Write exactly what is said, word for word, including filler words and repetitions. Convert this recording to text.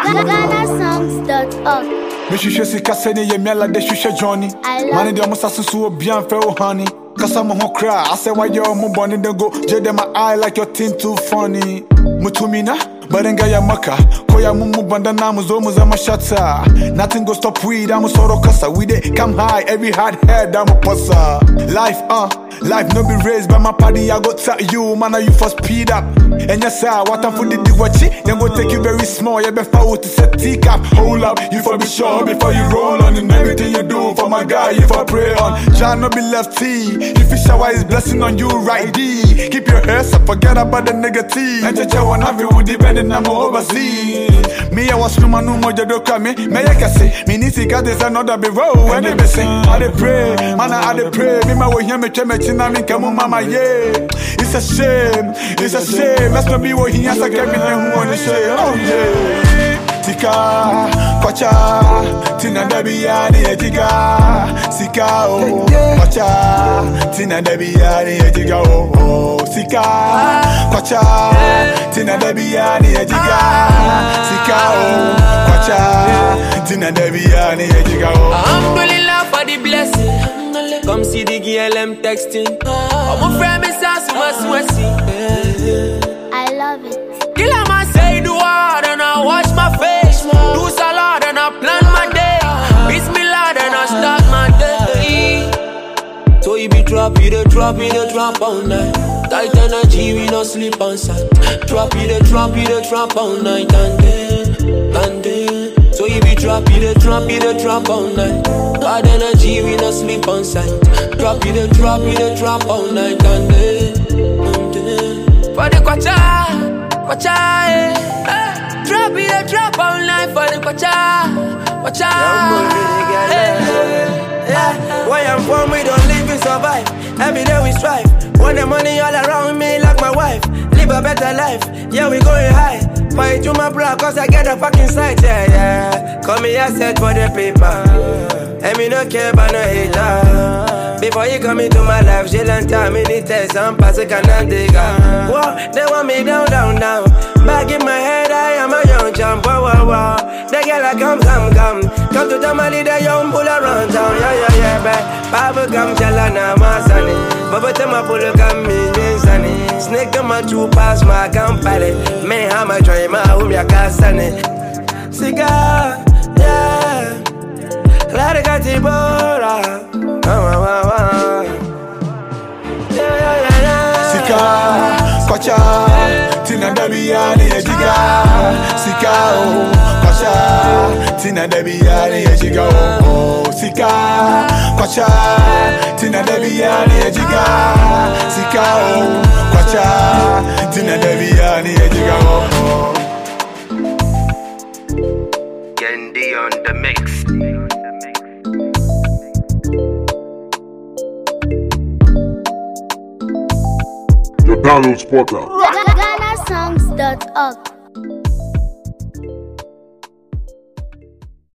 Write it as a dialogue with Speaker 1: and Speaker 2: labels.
Speaker 1: Ghana Songs dot org.
Speaker 2: Me shushe si kaseni ye miala de shushe Johnny. Money de almost asusu obian fe o honey. Cause I'm a whole cry. I say why you mo born in the go. Jade my eye like your thing too funny. Mutumina, barenga ya maka. Koya mumu banda na muzo muza mashata. Nothing go stop weed. I'm a soro kasa. We dey come high. Every hard head I'm a passa. Life uh. Life no be raised by my party, I go tell you, man, you for speed up. And yes, sir, what I'm for the diwachi, then go take you very small, you better to set teacup. Hold up, you for be sure before you roll on. And everything you do for my guy, you for pray on. Jah no be lefty, if you shower his blessing on you, right D. Keep your heads up, forget about the negative. And just one have you depending on overseas. Me, I was from my new mojo do come me, may I can say, me need to get this another be roll. When they be sing, I dey pray, man, I dey pray. Me, my way here, me, me, mama, yeah. It's a shame, it's a shame. Let's not be what he has. I can't be who wanna say, oh yeah. Tika, kwacha, tina debi yani tika. Sika, oh, kwacha, tina debi yani tika, oh, sika, kwacha, tina debi yani tika. Sika, oh, kwacha, tina debi yani tika, oh.
Speaker 3: Alhamdulillah for the blessing. Come see the girl I'm texting. I'm a friend, Miss Asuma Swessy.
Speaker 1: I love it.
Speaker 3: Kill a man say do hard and I wash my face. Do salad and I plan my day. Bismillah and I start my day. So you be drop, you the drop, you the drop all night. Tight energy, we no sleep on sight. Drop, you the drop, you the drop all night and day, and day. So you be drop, you the drop, you the drop all night. Bad energy, we no sleep on sight. Drop, you the drop, you the drop all night and day, and day. For the kwacha, kwacha, eh, eh. Drop, you the drop all night for the kwacha, kwacha, eh, eh,
Speaker 4: eh. Where I'm from, we don't live, we survive. Every day we strive. Want the money all around me like my wife. Live a better life, yeah, we going high. Fight to my bro, cause I get a fucking sight, yeah, yeah. Come here, set for the paper. And me no care about no hater. Before you come into my life, j'ai longtemps, me need test and pass a canal digger. Whoa, they want me down, down, down. Back in my head, I am a young champ, wow, wow, wow. The girl I come, come, come. Come to the Mali, the young bull around town, yeah, yeah, yeah, babe. Papa come, chalana, my sonny. Baba tema pull come, me, sunny. Snake come out to pass my company. Me, how my try, my home, ya casane. Cigar, yeah. Let it get the bora.
Speaker 2: Sika, kwacha, tina debi yani etiga. Sika, oh, kwacha, tina debi yani etiga, oh, sika, kwacha, tina debi yani etiga. Sika, oh, kwacha, tina debi yani etiga, oh.
Speaker 5: Gendi on the mix.
Speaker 6: Your download spotter.
Speaker 1: Ghana Songs dot org.